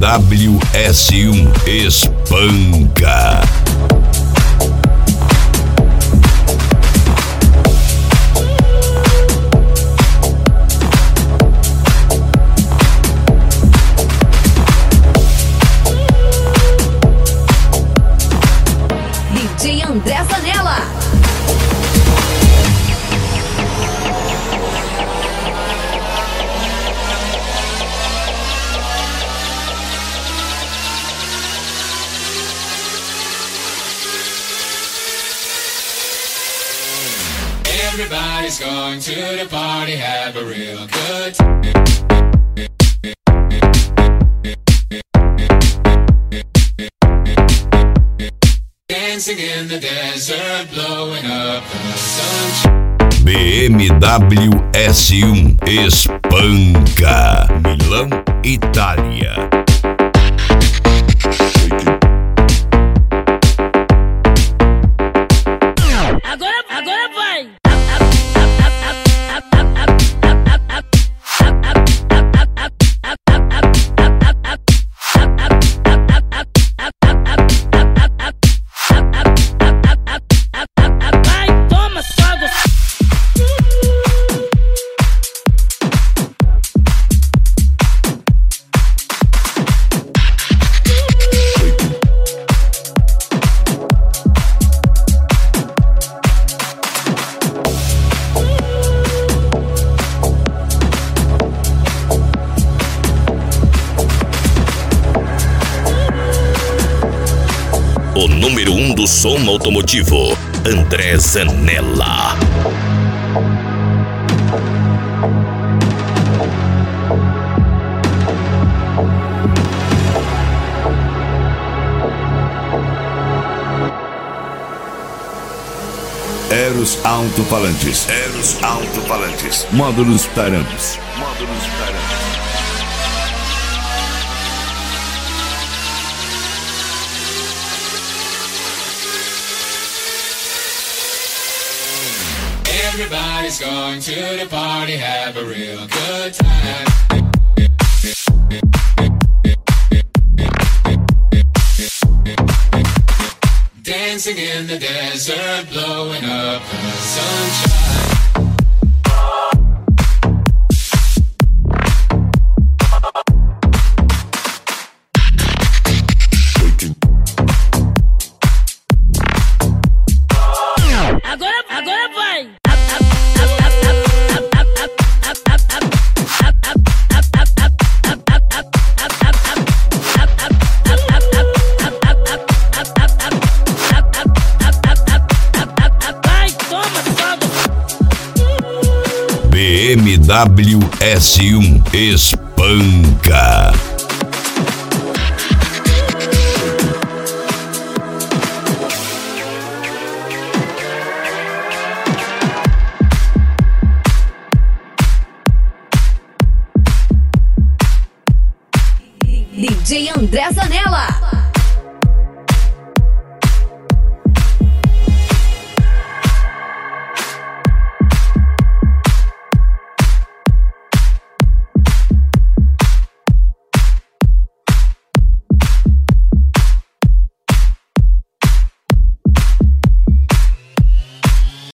BMW S1 espanca. DJ André Zanella. Everybody's going to the party, have a real good time. Dancing in the desert, blowing up the sunshine. BMW S1 espanca. Milão, Itália. Agora vai! Vai, toma só você! O número 1 do som automotivo, André Zanella. Eros Alto-Falantes. Eros Alto-Falantes. Módulos Taranos. Módulos Taranos. Everybody's going to the party, have a real good time. Dancing in the desert, blowing up the sunshine. Agora vai! Vai, toma só você! BMW S1 espanca. DJ André Zanella.